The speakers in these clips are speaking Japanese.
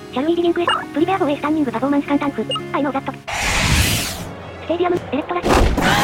シャルウィービギンクエスト、プリペアフォーエスタンニングパフォーマンス簡単譜、I know that。ステーディアム、エレクトラス。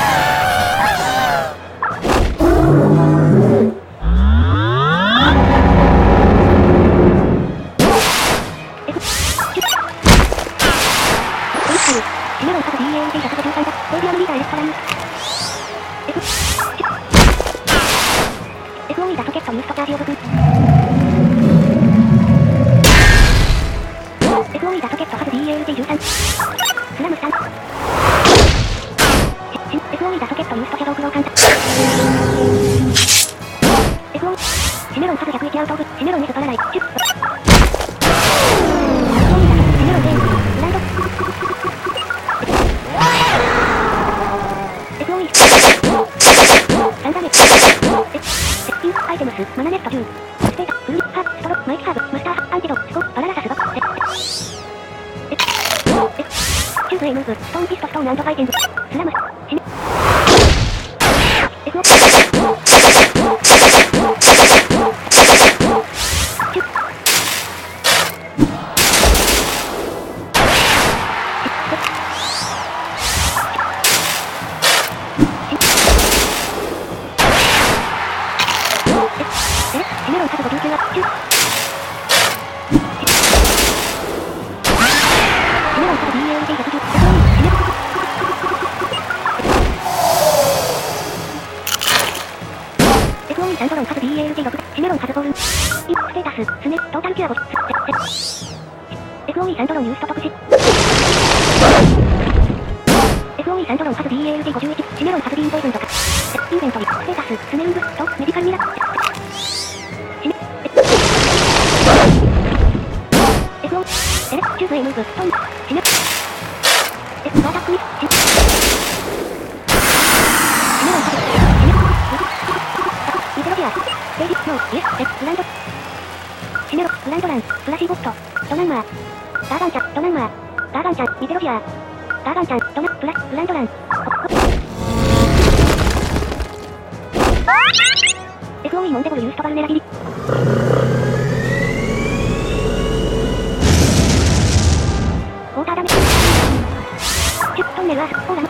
シメロン各 DALT153 だ。ステーディアムリーダーエレクトラム。FOE だソケットユーストチャージオブ君。FOE だソケット各 DALT13。スラムスタン。FOE だソケットユーストシャドウクローカンタ。FOE。シメロン各101アウトオブ。シメロンエスパラライ。シュッ。FOE だシメロン全員。ランド。FOE。サンダネ。ピンクアイテムス、マナネット10。ステータ、フルリ、ハー、ストロ、マイキハーブ、マスター、アンティド、スコ、パララサスド。チューブエイムーブ、ストーンピストストーン&ファイティング。スラム、シメ。FO。チュッ。シメロン各59は、チュッ。シメロン各 DALT110、FOE サンドロン各 DALT6、シメロン各ボールン。イン、ステータス、スネ、トータルキュア5、FOE サンドロンユーストトプシ。FOE サンドロン各 DALT51、シメロン各ビーンポイズンとか。インベントリ、ステータス、スネウング、と、メディカルミラ。FO、エレクチューブエイムーブ、トン、シメ。バータックミス、シメ。シメロン各、シメ。ミテロギア、ステージ、ノー、イエス、ブランド。シメロ、ブランドラン、フラシーボット、トナンマー。ガーガンちゃん、トナンマー。ガーガンちゃん、ミテロギア。ガーガンちゃん、トナ、ブランドラン。FOE モンテボルユーストバルネラビリ。ウォーターダメ。チュットンネルアース、オーラ